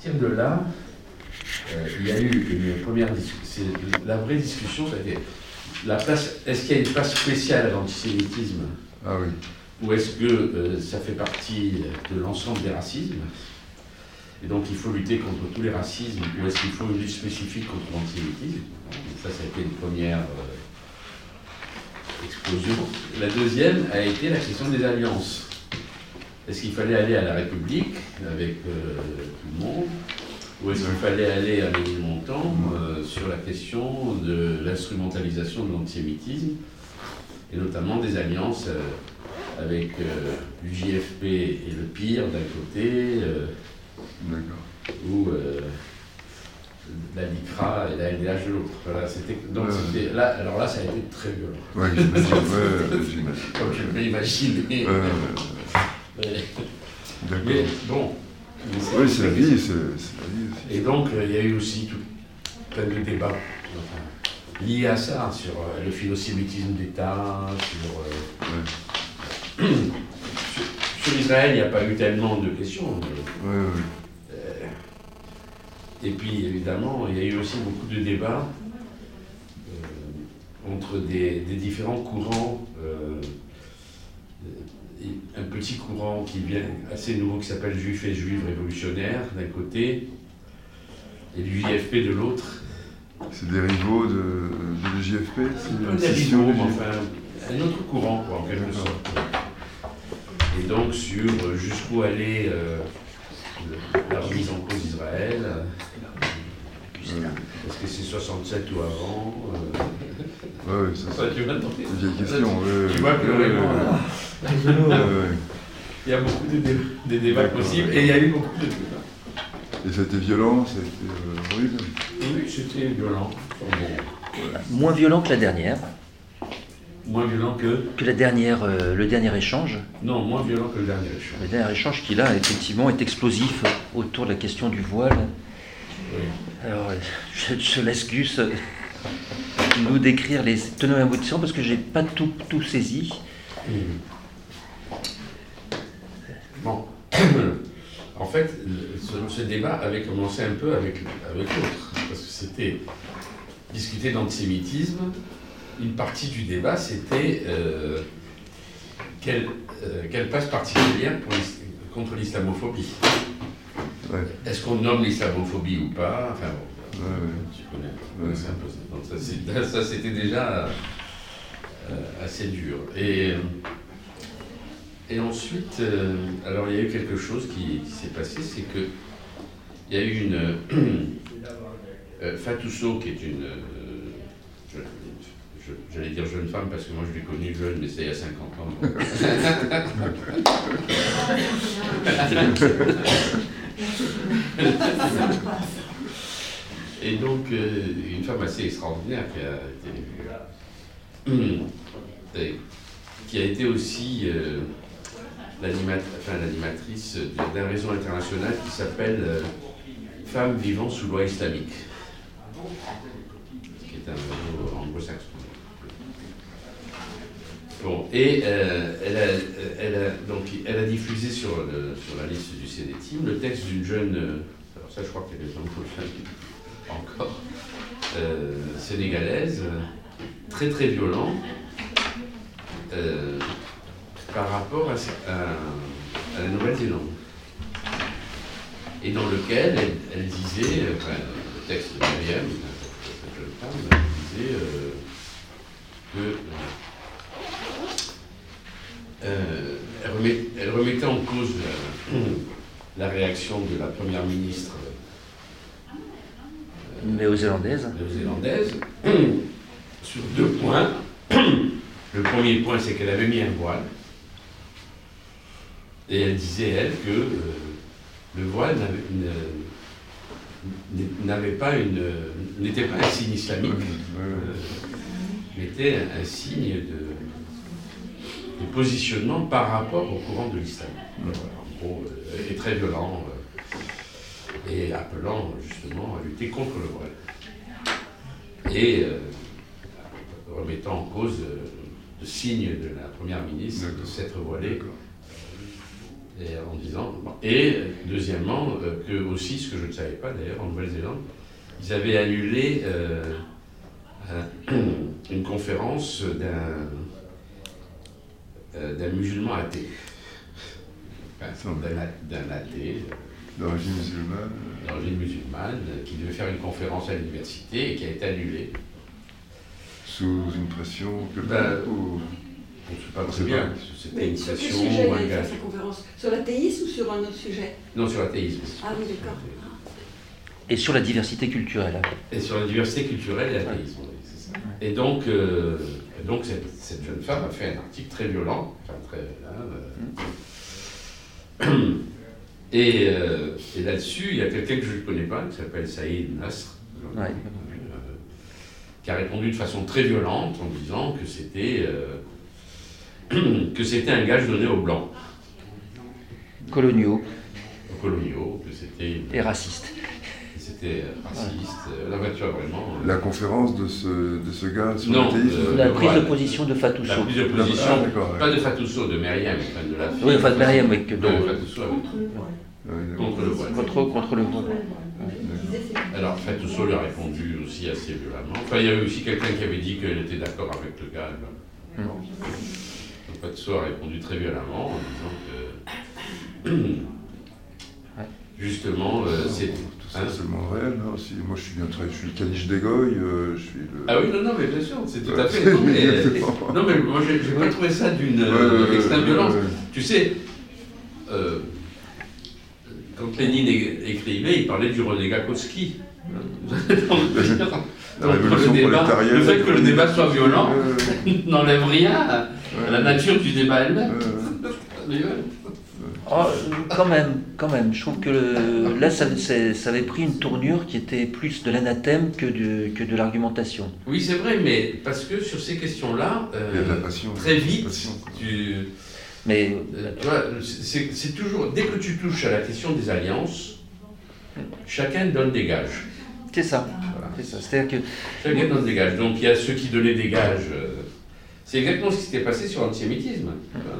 partir de là, il y a eu une première discussion. La vraie discussion, c'était la place. Est-ce qu'il y a une place spéciale à l'antisémitisme? Ah oui. Ou est-ce que ça fait partie de l'ensemble des racismes? Et donc il faut lutter contre tous les racismes, ou est-ce qu'il faut une lutte spécifique contre l'antisémitisme? Ça a été une première explosion. La deuxième a été la question des alliances. Est-ce qu'il fallait aller à la République avec tout le monde, ou est-ce qu'il fallait aller à Ménilmontant sur la question de l'instrumentalisation de l'antisémitisme, et notamment des alliances avec l'UJFP et le PIR d'un côté, ou la LICRA et la LDH de l'autre. Voilà, c'était là, alors là, ça a été très violent. Oui, j'imagine. Comme je peux imaginer. Mais bon. Oui, c'est la vie, c'est la vie aussi. Et donc, il y a eu aussi plein de débats liés à ça, sur le philosémitisme d'État, sur Israël, il n'y a pas eu tellement de questions. Mais, et puis, évidemment, il y a eu aussi beaucoup de débats entre des différents courants. Un petit courant qui vient assez nouveau, qui s'appelle Juifs et Juives révolutionnaires, d'un côté, et l'UJFP de l'autre. C'est des rivaux de l'UJFP? Des rivaux, mais enfin, un autre courant, quoi, en quelque sorte. Et donc, sur jusqu'où aller la remise en cause d'Israël, est-ce que c'est 67 ou avant? Oui, ça c'est une vieille question. Tu vois que il y a beaucoup de débats possibles, et il y a eu beaucoup de débats. Et ça a été violent, ça a été horrible? Oui, c'était violent. Moins violent que la dernière. Moins violent que la dernière, le dernier échange. Non, moins violent que le dernier échange. Le dernier échange qui, là, effectivement, est explosif autour de la question du voile. Oui. Alors, je laisse Gus nous décrire les tenants et aboutissants, parce que je n'ai pas tout saisi. Bon. En fait, ce débat avait commencé un peu avec l'autre, parce que c'était discuter d'antisémitisme. Une partie du débat, c'était quelle place particulière contre l'islamophobie. Ouais. Est-ce qu'on nomme l'islamophobie ou pas? Enfin bon, tu connais un peu ça. Donc ça c'était déjà assez dur. Et ensuite, alors il y a eu quelque chose qui s'est passé, c'est que il y a eu une Fatou Sow, qui est une j'allais dire jeune femme parce que moi je l'ai connue jeune, mais c'est il y a 50 ans. Et donc, une femme assez extraordinaire qui a été aussi l'animatrice d'un réseau international qui s'appelle Femmes vivant sous loi islamique, qui est un réseau anglo-saxon. Bon, et elle a diffusé sur la liste du CDTIM le texte d'une jeune, alors ça je crois qu'elle est anglophone encore, sénégalaise, très très violent, par rapport à la Nouvelle-Zélande. Et dans lequel elle disait, enfin, le texte de Myriam, cette jeune femme, elle disait que elle remettait en cause la réaction de la première ministre néo-zélandaise sur deux points. Le premier point, c'est qu'elle avait mis un voile. Et elle disait, elle, que le voile n'était pas un signe islamique, mais était un signe de positionnement par rapport au courant de l'islam. En gros, est très violent et appelant justement à lutter contre le voile. Et remettant en cause le signe de la première ministre de s'être voilée. Et en disant, et deuxièmement, que aussi, ce que je ne savais pas d'ailleurs, en Nouvelle-Zélande, ils avaient annulé une conférence d'un musulman athée. Enfin, d'un athée D'origine musulmane. d'origine musulmane, qui devait faire une conférence à l'université et qui a été annulée. Sous une pression que ou... On ne sait pas très bien, c'était une sur quel pression sujet ou un il a fait gage. sa conférence? Sur l'athéisme ou sur un autre sujet? Non, sur l'athéisme. Ah oui, d'accord. Et sur la diversité culturelle. Et sur la diversité culturelle et l'athéisme, oui, c'est ça. Et donc cette jeune femme a fait un article très violent, enfin très... et là-dessus, il y a quelqu'un que je ne connais pas, qui s'appelle Saïd Nasr, Ouais. qui a répondu de façon très violente en disant que c'était un gage donné aux Blancs, Coloniaux aux coloniaux, que c'était raciste. raciste. La voiture, vraiment... La conférence de ce gars sur Non, l'athéisme. La prise voilà. de position de Fatou La Sow. prise de position, Ah, d'accord, ouais. pas de Fatou Sow, de Myriam, enfin de la fille. Oui, enfin de Myriam, mais que De dans- Fatou Sow, contre le voile. contre le voile. Alors Fatou Sow lui a répondu aussi assez violemment. Enfin, il y avait aussi quelqu'un qui avait dit qu'elle était d'accord avec le gars. Donc Fatou Sow a répondu très violemment en disant que... Justement, c'est... Tout ça, c'est le monde réel, hein, aussi. Moi, je suis le caniche d'Egoy, je suis le... Ah oui, non, mais bien sûr, c'est tout à Ouais, fait... Non, mais, exactement. non, mais moi, j'ai pas trouvé ça d'une extrême violence. Tu sais, quand Lénine écrivait, il parlait du renégat Kautsky. La révolution prolétarienne. Le fait que le débat soit violent n'enlève rien à la nature du débat elle-même. Oh, quand même. Je trouve que là, ça avait pris une tournure qui était plus de l'anathème que de l'argumentation. Oui, c'est vrai, mais parce que sur ces questions-là, Il y a de la passion. très vite, Passion, quoi. Mais tu vois, c'est toujours, dès que tu touches à la question des alliances, chacun donne des gages. c'est ça. Voilà. C'est ça. C'est-à-dire que Chacun donne des gages. Donc il y a ceux qui donnaient des gages. C'est exactement ce qui s'était passé sur l'antisémitisme.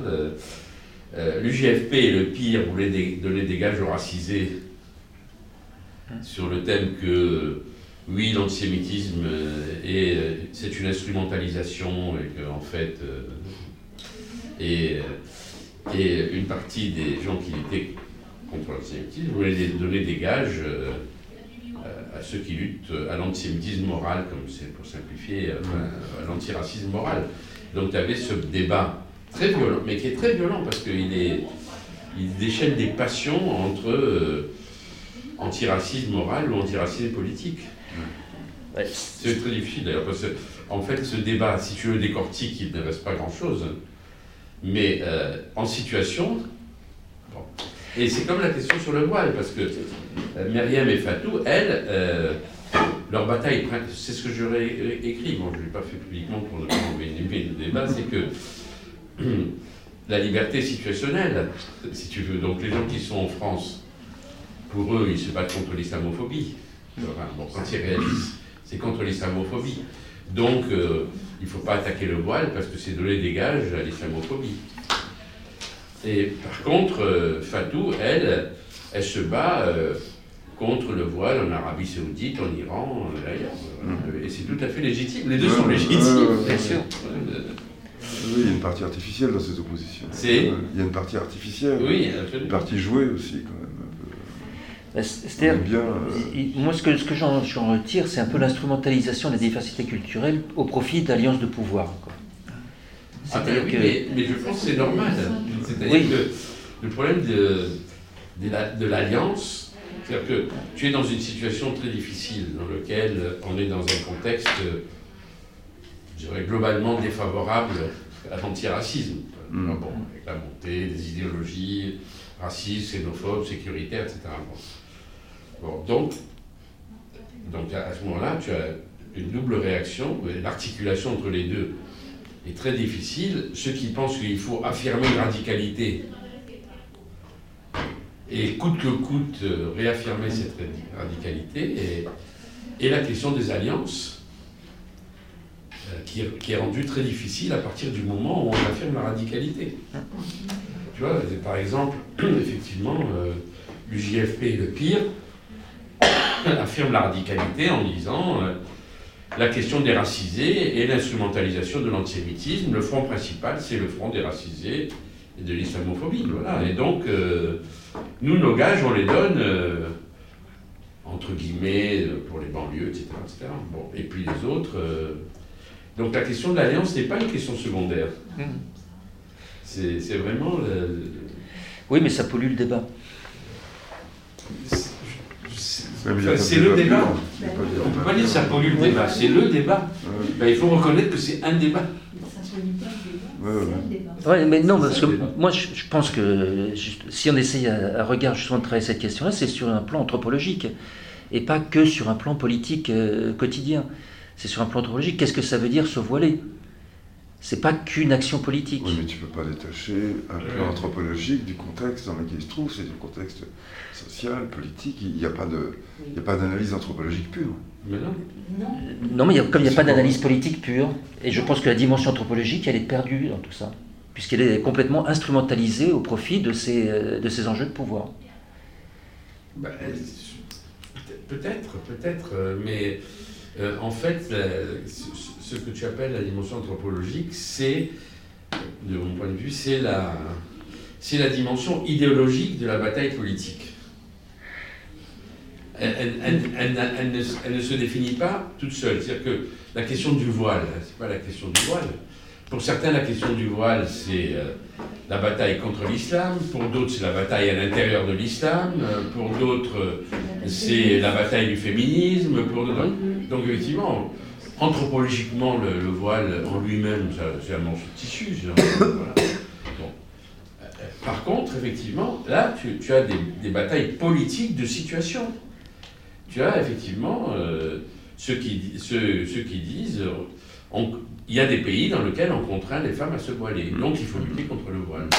L'UJFP et le pire voulaient donner des gages aux racisés sur le thème que, oui, l'antisémitisme c'est une instrumentalisation et que, en fait, et une partie des gens qui étaient contre l'antisémitisme voulaient donner des gages à ceux qui luttent à l'antisémitisme moral, comme c'est pour simplifier, à l'antiracisme moral. Donc tu avais ce débat très violent, mais qui est très violent parce qu'il déchaîne des passions entre antiracisme moral ou antiracisme politique. ouais, C'est très difficile d'ailleurs, parce que en fait ce débat, si tu le décortiques, il ne reste pas grand-chose. Mais en situation... Bon. Et c'est comme la question sur le voile, parce que Myriam et Fatou, elles, leur bataille, c'est ce que j'aurais écrit, bon je ne l'ai pas fait publiquement pour ne pas envenimer le débat, c'est que la liberté situationnelle, si tu veux, donc les gens qui sont en France, pour eux, ils se battent contre l'islamophobie. Enfin, bon, quand ils réalisent, c'est contre l'islamophobie. Donc, il ne faut pas attaquer le voile parce que c'est donner des gages à l'islamophobie. Et par contre, Fatou, elle se bat contre le voile en Arabie Saoudite, en Iran, d'ailleurs. Et c'est tout à fait légitime. Les deux sont légitimes. bien sûr. Oui, il y a une partie artificielle dans ces oppositions. C'est- Il y a une partie artificielle. Oui, Une absolument. partie jouée aussi, quand même. C'est-à-dire, On aime bien, moi, ce que j'en retire, c'est un peu l'instrumentalisation de la diversité culturelle au profit d'alliances de pouvoir, quoi. Ah ben C'est-à-dire oui, que... mais je pense que c'est normal. C'est-à-dire Oui. que le problème de l'alliance, c'est-à-dire que tu es dans une situation très difficile dans laquelle on est dans un contexte, je dirais, globalement défavorable à l'antiracisme. Mm. Bon, avec la montée des idéologies racistes, xénophobes, sécuritaires, etc. Bon, donc à ce moment-là, tu as une double réaction, l'articulation entre les deux est très difficile. Ceux qui pensent qu'il faut affirmer une radicalité et coûte que coûte réaffirmer cette radicalité, et la question des alliances qui est rendue très difficile à partir du moment où on affirme la radicalité. tu vois, par exemple, effectivement, l'UJFP, le pire, affirme la radicalité en disant la question des racisés et l'instrumentalisation de l'antisémitisme, le front principal, c'est le front des racisés et de l'islamophobie. Voilà. Et donc, nous, nos gages, on les donne, entre guillemets, pour les banlieues, etc. etc. Bon. Et puis les autres... donc la question de l'alliance n'est pas une question secondaire. C'est vraiment... Oui, mais ça pollue le débat. C'est le débat. On ne peut pas dire que ça pollue le débat, c'est le débat. Ben, il faut reconnaître que c'est un débat. Ça pollue pas le débat, c'est le débat. Ouais, mais non, parce que moi je pense que si on essaye à regard justement de travailler cette question-là, c'est sur un plan anthropologique et pas que sur un plan politique quotidien. C'est sur un plan anthropologique. Qu'est-ce que ça veut dire se voiler? C'est pas qu'une action politique. Oui, mais tu peux pas détacher un plan anthropologique du contexte dans lequel il se trouve. C'est du contexte social, politique. Il n'y a pas d'analyse anthropologique pure. Mais non. Non, mais comme il n'y a pas d'analyse politique pure, et je pense que la dimension anthropologique, elle est perdue dans tout ça, puisqu'elle est complètement instrumentalisée au profit de ces enjeux de pouvoir. Ben, peut-être, mais en fait, ce que tu appelles la dimension anthropologique, c'est, de mon point de vue, c'est la dimension idéologique de la bataille politique. Elle ne se définit pas toute seule. C'est-à-dire que la question du voile, c'est pas la question du voile. Pour certains, la question du voile, c'est la bataille contre l'islam. Pour d'autres, c'est la bataille à l'intérieur de l'islam. Pour d'autres, c'est la bataille du féminisme. Donc, effectivement, anthropologiquement, le voile en lui-même, c'est un morceau de tissu. Voilà. Bon. Par contre, effectivement, là, tu as des batailles politiques de situation. Tu as effectivement ceux qui disent il y a des pays dans lesquels on contraint les femmes à se voiler, donc il faut lutter contre le voile.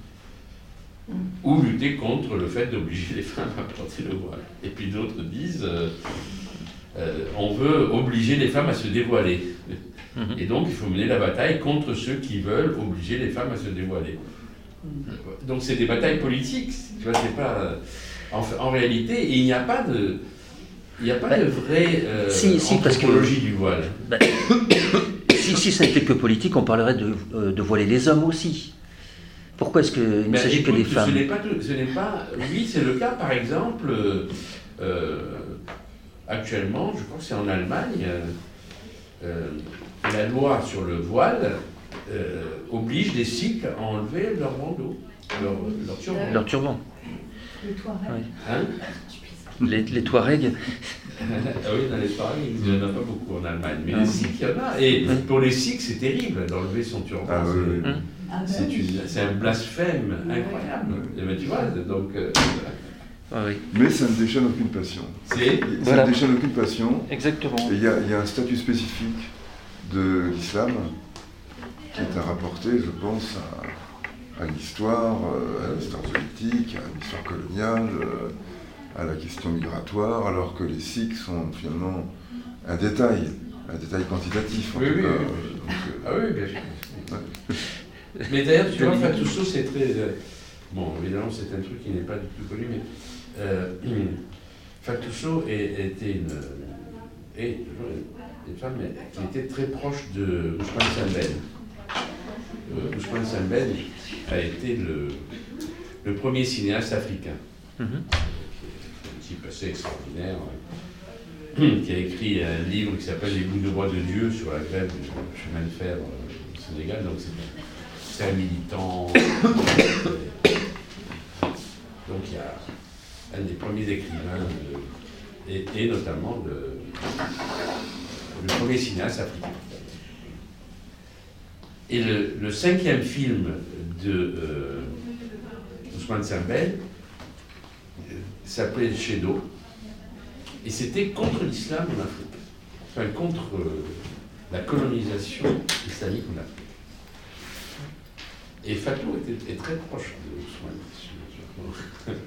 Ou lutter contre le fait d'obliger les femmes à porter le voile. Et puis d'autres disent on veut obliger les femmes à se dévoiler. Et donc il faut mener la bataille contre ceux qui veulent obliger les femmes à se dévoiler. Donc c'est des batailles politiques, tu vois, c'est pas... En réalité, il n'y a pas de... vraie anthropologie du voile. Si ça n'était que politique, on parlerait de voiler les hommes aussi. Pourquoi est-ce qu'il ne s'agit que des femmes? Oui, c'est le cas, par exemple, actuellement, je crois que c'est en Allemagne, la loi sur le voile oblige les Sikhs à enlever leur bandeau, leur turban. Leur turban. Le Touareg. Oui. Hein? Les Touaregs. Ah oui, dans les Touaregs, il n'y en a pas beaucoup en Allemagne, mais les Sikhs, il y en a. Et pour les Sikhs, c'est terrible d'enlever son turban. Ah, oui. C'est un blasphème incroyable. Et ben, tu vois, donc... Oui. Mais ça ne déchaîne aucune passion. Ça ne déchaîne aucune passion. Exactement. Et il y a un statut spécifique de l'islam qui est à rapporter, je pense, à l'histoire politique, à l'histoire coloniale, à la question migratoire, alors que les Sikhs sont finalement un détail quantitatif. En tout cas. Ah oui, bien sûr. Ouais. Mais d'ailleurs, tu vois, Fatousso, c'est très... bon, évidemment, c'est un truc qui n'est pas du tout connu, mais Fatousso était une femme qui était très proche de Ousmane Sembène. Ousmane Sembène a été le premier cinéaste africain. Qui est un type assez extraordinaire, qui a écrit un livre qui s'appelle Les bouts de bois de Dieu sur la grève du chemin de fer au Sénégal. Donc c'est un militant. Donc il y a un des premiers écrivains et notamment le premier cinéaste africain. Et le cinquième film de Ousmane Sembène s'appelait Shedo, et c'était contre l'islam en Afrique, enfin contre la colonisation islamique en Afrique. Et Fatou est très proche de Ousmane.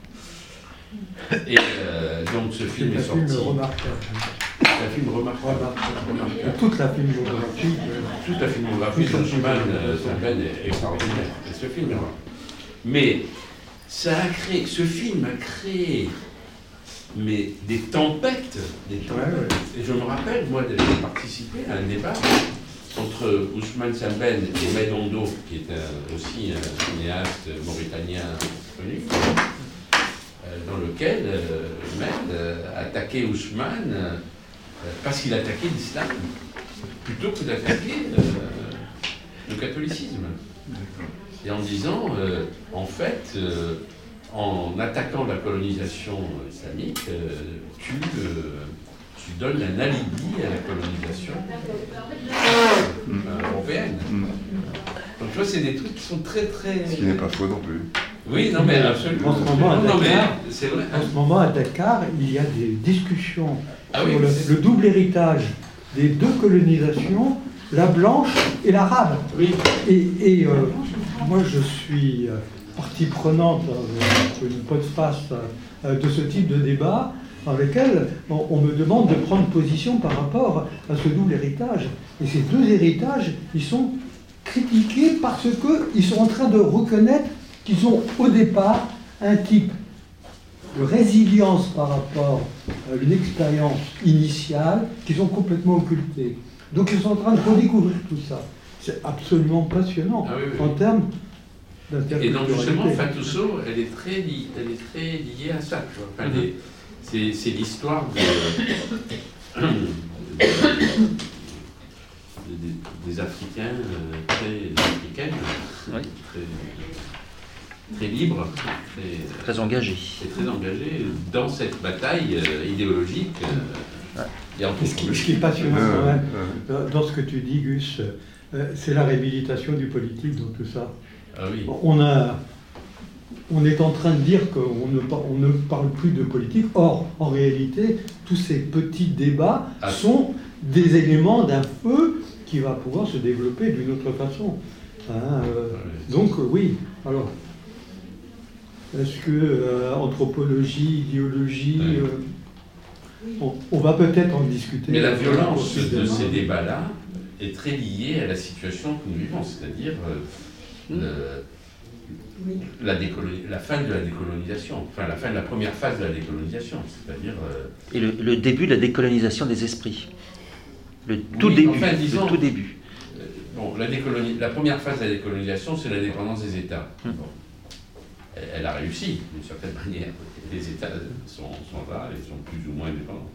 Et donc ce film est sorti. C'est un film remarquable. Toute la filmographie. Toute la filmographie d'Ousmane Sembène est extraordinaire. Et ce film, Mais ça a créé, ce film a créé mais des tempêtes. Et je me rappelle, moi, d'avoir participé à un débat entre Ousmane Sembène et Medondo, qui est aussi un cinéaste mauritanien connu, dans lequel Med attaquait Ousmane parce qu'il attaquait l'islam, plutôt que d'attaquer le catholicisme. Et en disant, en fait, en attaquant la colonisation islamique, tu donnes un alibi à la colonisation européenne. Donc tu vois, c'est des trucs qui sont très très... Ce qui n'est pas faux non plus. Oui, non mais absolument. En ce moment, à Dakar, il y a des discussions sur le double héritage des deux colonisations, la blanche et l'arabe. Oui. Et moi, je suis partie prenante dans une postface de ce type de débat, dans lequel on me demande de prendre position par rapport à ce double héritage. Et ces deux héritages, ils sont critiqués parce qu'ils sont en train de reconnaître qu'ils ont au départ un type de résilience par rapport à une expérience initiale qu'ils ont complètement occultée. Donc ils sont en train de redécouvrir tout ça. C'est absolument passionnant en termes d'interculturalité. Et donc justement, Fatousseau, elle est très liée à ça. Tu vois. Enfin, c'est l'histoire des Africains, africaines, très libres, très engagés. Et très engagés dans cette bataille idéologique. Et ce qui est passionnant quand même, dans ce que tu dis, Gus, c'est la réhabilitation du politique dans tout ça. Ah oui. On est en train de dire qu'on ne parle plus de politique. Or, en réalité, tous ces petits débats sont des éléments d'un feu qui va pouvoir se développer d'une autre façon. Donc, oui. Alors, est-ce que anthropologie, idéologie, on va peut-être en discuter. Mais la violence de ces débats-là est très liée à la situation que nous vivons, c'est-à-dire la fin de la décolonisation, enfin la fin de la première phase de la décolonisation, c'est-à-dire... Et le début de la décolonisation des esprits. Le tout début. Enfin, disons, le tout début. Bon, la première phase de la décolonisation, c'est l'indépendance des États. Bon. Elle a réussi, d'une certaine manière. Les États sont là, ils sont plus ou moins indépendants.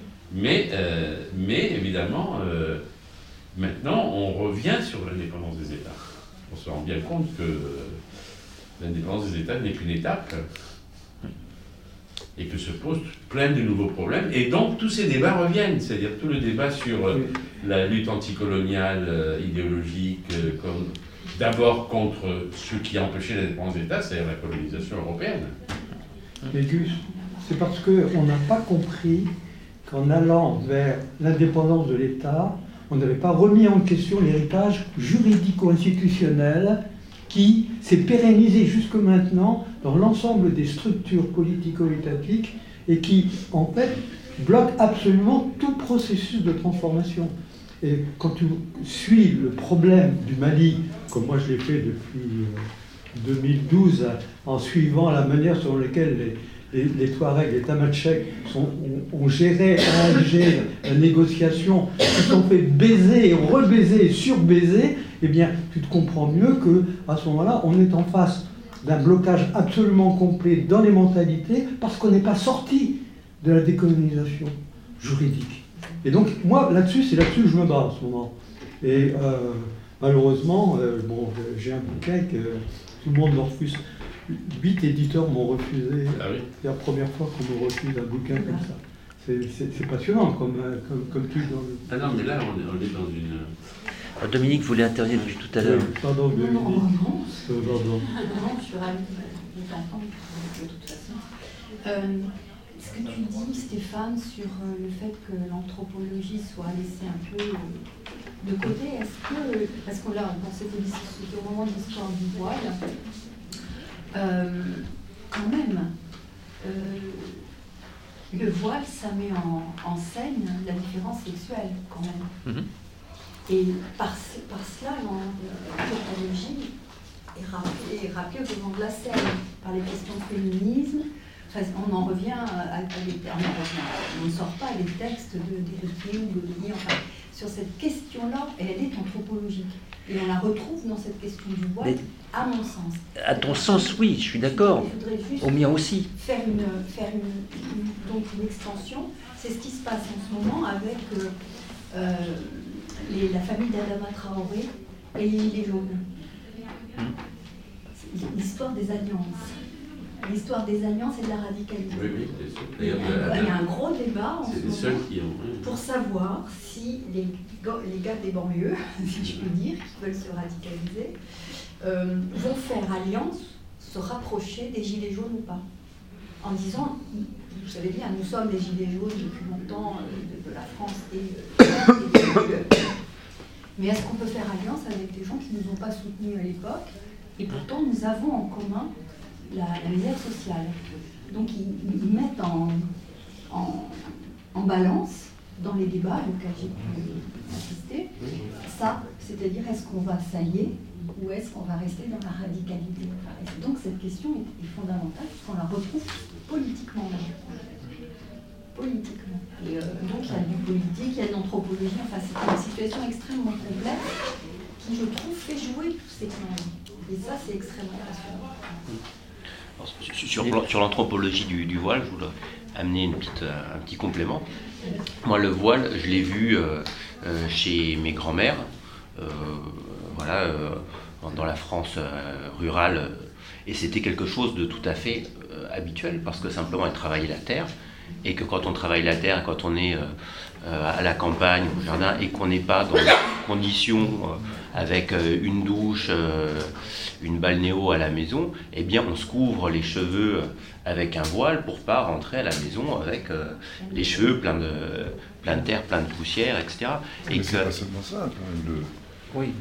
Mais évidemment, maintenant, on revient sur l'indépendance des États. On se rend bien compte que l'indépendance des États n'est qu'une étape et que se posent plein de nouveaux problèmes. Et donc, tous ces débats reviennent, c'est-à-dire tout le débat sur la lutte anticoloniale, idéologique, d'abord contre ce qui a empêché l'indépendance des États, c'est-à-dire la colonisation européenne. Mais Gus, c'est parce qu'on n'a pas compris qu'en allant vers l'indépendance de l'État, on n'avait pas remis en question l'héritage juridico-institutionnel qui s'est pérennisé jusque maintenant dans l'ensemble des structures politico-étatiques et qui, en fait, bloque absolument tout processus de transformation. Et quand tu suis le problème du Mali, comme moi je l'ai fait depuis 2012, en suivant la manière selon laquelle les Touaregs, les Tamatchèques ont géré à Alger la négociation, se sont fait baiser, rebaiser et surbaiser, eh bien, tu te comprends mieux qu'à ce moment-là, on est en face d'un blocage absolument complet dans les mentalités parce qu'on n'est pas sorti de la décolonisation juridique. Et donc, moi, c'est là-dessus que je me bats en ce moment. Et malheureusement, j'ai un bouquin que tout le monde me refuse. 8 éditeurs m'ont refusé. Ah oui. C'est la première fois qu'on me refuse un bouquin comme ça. C'est passionnant comme tu dans le... Ah non, mais là, on est dans une... Alors, Dominique voulait intervenir depuis tout à l'heure. Pardon, Dominique. Non, je suis ravie de t'entendre de toute façon. Ce que tu dis, Stéphane, sur le fait que l'anthropologie soit laissée un peu de côté, est-ce que, parce que là, c'était au moment de l'histoire du voile, quand même, le voile, ça met en scène la différence sexuelle, quand même. Et par cela, l'anthropologie est rappelé au devant de la scène par les questions de féminisme. Enfin, on en revient on ne sort pas les textes d'Éric ou de Denis, enfin, sur cette question-là, et elle est anthropologique. Et on la retrouve dans cette question du voile, à mon sens. À ton sens, oui, je suis d'accord. Il faudrait juste au mien aussi. Faire une extension. C'est ce qui se passe en ce moment avec la famille d'Adama Traoré et les Gilets jaunes. L'histoire des alliances. L'histoire des alliances et de la radicalisation. Oui, c'est sûr. Il y a un gros débat en ce moment pour savoir si les gars des banlieues, si je peux dire, qui veulent se radicaliser, vont faire alliance, se rapprocher des Gilets jaunes ou pas. En disant, vous savez bien, nous sommes les Gilets jaunes depuis longtemps de la France et des banlieues. Mais est-ce qu'on peut faire alliance avec des gens qui ne nous ont pas soutenus à l'époque? Et pourtant, nous avons en commun la misère sociale. Donc, ils mettent en balance, dans les débats auxquels j'ai pu assister, ça, c'est-à-dire est-ce qu'on va s'allier ou est-ce qu'on va rester dans la radicalité? Donc, cette question est fondamentale puisqu'on la retrouve politiquement. Politiquement. Et donc, il y a du politique, il y a de l'anthropologie, enfin, c'est une situation extrêmement complexe qui, je trouve, fait jouer tous ces plans-là. Et ça, c'est extrêmement passionnant. Sur l'anthropologie du voile, je voulais amener un petit complément. Moi, le voile, je l'ai vu chez mes grands-mères, dans la France rurale, et c'était quelque chose de tout à fait habituel, parce que simplement, elles travaillaient la terre, et que quand on travaille la terre, quand on est à la campagne, au jardin, et qu'on n'est pas dans des conditions avec une douche, une balnéo à la maison, eh bien on se couvre les cheveux avec un voile pour pas rentrer à la maison avec les cheveux pleins de terre, pleins de poussière, etc. Mais c'est pas seulement ça, quand même.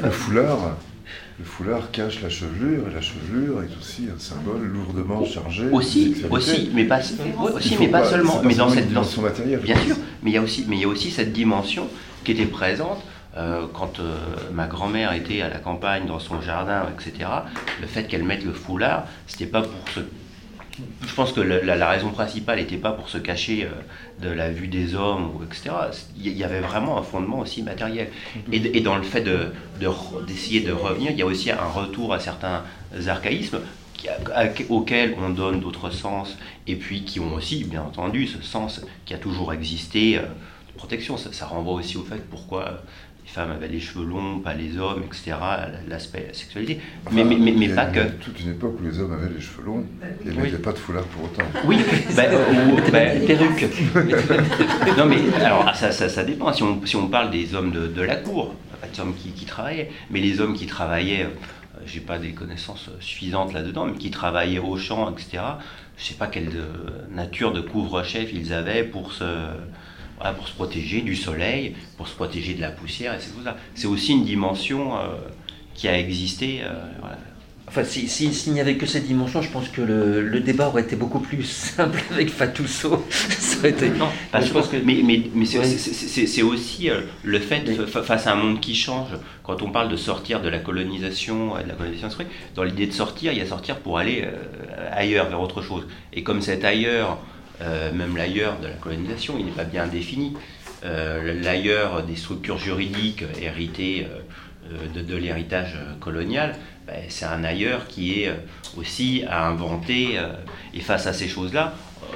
Le foulard cache la chevelure, et la chevelure est aussi un symbole lourdement chargé. Mais pas seulement. Mais dans cette dimension matérielle. Bien sûr, mais il y a aussi cette dimension qui était présente quand ma grand-mère était à la campagne, dans son jardin, etc. Le fait qu'elle mette le foulard, c'était pas pour se... Je pense que la raison principale n'était pas pour se cacher de la vue des hommes, etc. Il y avait vraiment un fondement aussi matériel. Et dans le fait d'essayer de revenir, il y a aussi un retour à certains archaïsmes auxquels on donne d'autres sens, et puis qui ont aussi, bien entendu, ce sens qui a toujours existé de protection. Ça renvoie aussi au fait pourquoi les femmes avaient les cheveux longs, pas les hommes, etc., l'aspect sexualité. Enfin, mais pas que. Toute une époque où les hommes avaient les cheveux longs, et ils n'avaient pas de foulard pour autant. Oui, perruque. Non, mais alors, ça dépend. Si on parle des hommes de la cour, pas des hommes qui travaillaient, mais les hommes qui travaillaient, j'ai pas des connaissances suffisantes là-dedans, mais qui travaillaient au champ, etc., je sais pas quelle nature de couvre-chef ils avaient pour se protéger du soleil, pour se protéger de la poussière, et c'est tout ça. C'est aussi une dimension qui a existé. Enfin, s'il n'y avait que cette dimension, je pense que le débat aurait été beaucoup plus simple avec Fatousso. Ça aurait été... Non, je pense que... Mais c'est aussi le fait, face à un monde qui change, quand on parle de sortir de la colonisation, de la colonisation historique, dans l'idée de sortir, il y a sortir pour aller ailleurs, vers autre chose. Et comme cet ailleurs, même l'ailleurs de la colonisation, il n'est pas bien défini. L'ailleurs des structures juridiques héritées de l'héritage colonial, c'est un ailleurs qui est aussi à inventer. Et face à ces choses-là,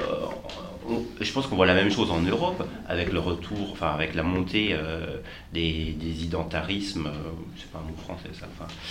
je pense qu'on voit la même chose en Europe, avec le retour, enfin avec la montée des identarismes, c'est pas un mot français ça,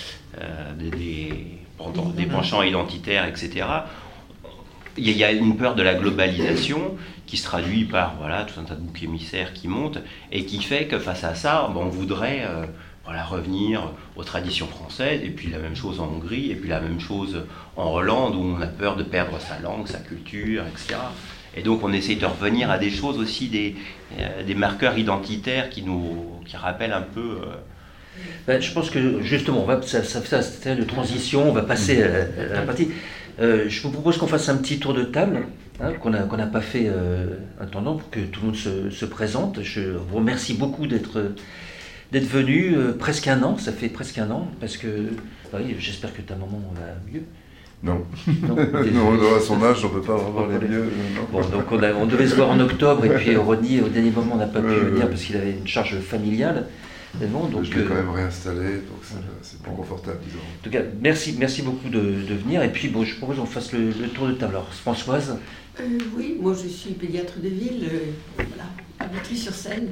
des penchants identitaires, etc. Il y a une peur de la globalisation qui se traduit par tout un tas de boucs émissaires qui montent et qui fait que face à ça, on voudrait revenir aux traditions françaises, et puis la même chose en Hongrie, et puis la même chose en Hollande, où on a peur de perdre sa langue, sa culture, etc. Et donc on essaye de revenir à des choses aussi, des marqueurs identitaires qui rappellent un peu... Je pense que justement, ça fait de transition, on va passer à la partie... je vous propose qu'on fasse un petit tour de table, qu'on n'a pas fait attendant, pour que tout le monde se présente. Je vous remercie beaucoup d'être d'être venu, presque un an, ça fait presque un an, parce que oui, j'espère que ta maman va mieux. Non. Non, Non, à son âge, on ne peut pas avoir les mieux. Bon, donc on devait se voir en octobre, et puis Rodney, au dernier moment, n'a pas pu venir parce qu'il avait une charge familiale. Bon, donc, je l'ai quand même réinstallé, donc c'est plus confortable, disons. En tout cas, merci beaucoup de venir. Et puis, bon, je propose qu'on fasse le tour de table. Alors, Françoise. Oui, moi je suis pédiatre de ville, voilà, à Vitry-sur-Seine.